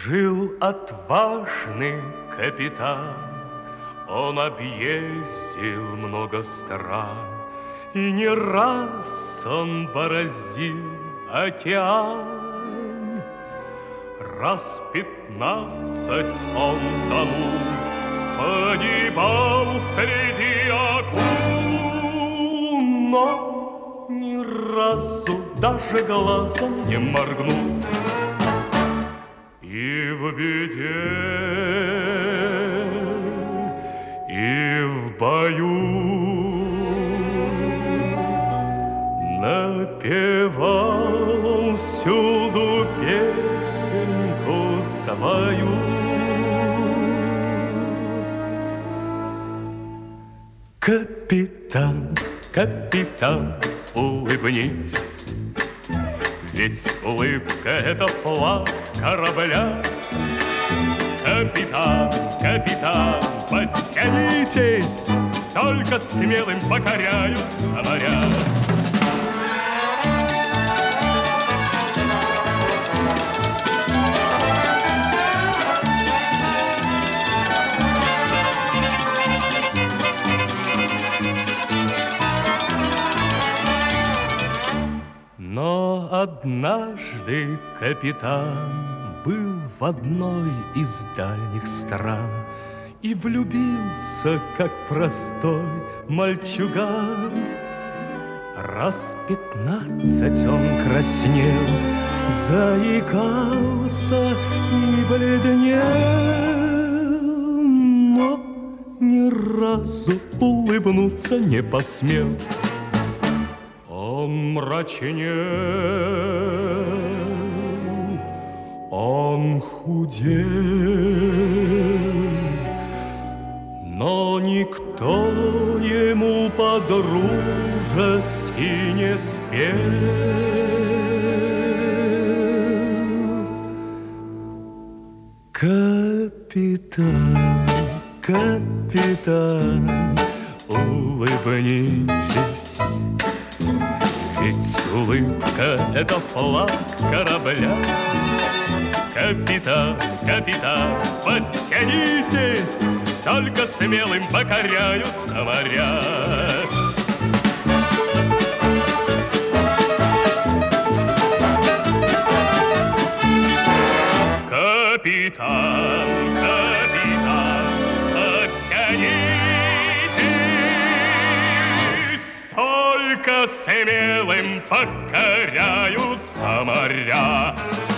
Жил отважный капитан, он объездил много стран, и не раз он бороздил океан. Раз 15 он тонул, погибал среди акул, но ни разу даже глазом не моргнул. И в беде, и в бою напевал он всюду песенку свою. Капитан, капитан, улыбнитесь, ведь улыбка — это флаг корабля. Капитан, капитан, подтянитесь, только смелым покоряются моря. Но однажды капитан был в одной из дальних стран и влюбился, как простой мальчуган. Раз 15 он краснел, заикался и бледнел, но ни разу улыбнуться не посмел. Он мрачнел, он худел, но никто ему по-дружески не спел. Капитан, капитан, улыбнитесь, ведь улыбка — это флаг корабля. Капитан, капитан, подтянитесь, только смелым покоряются моря. Капитан, капитан, подтянитесь, только смелым покоряются моря.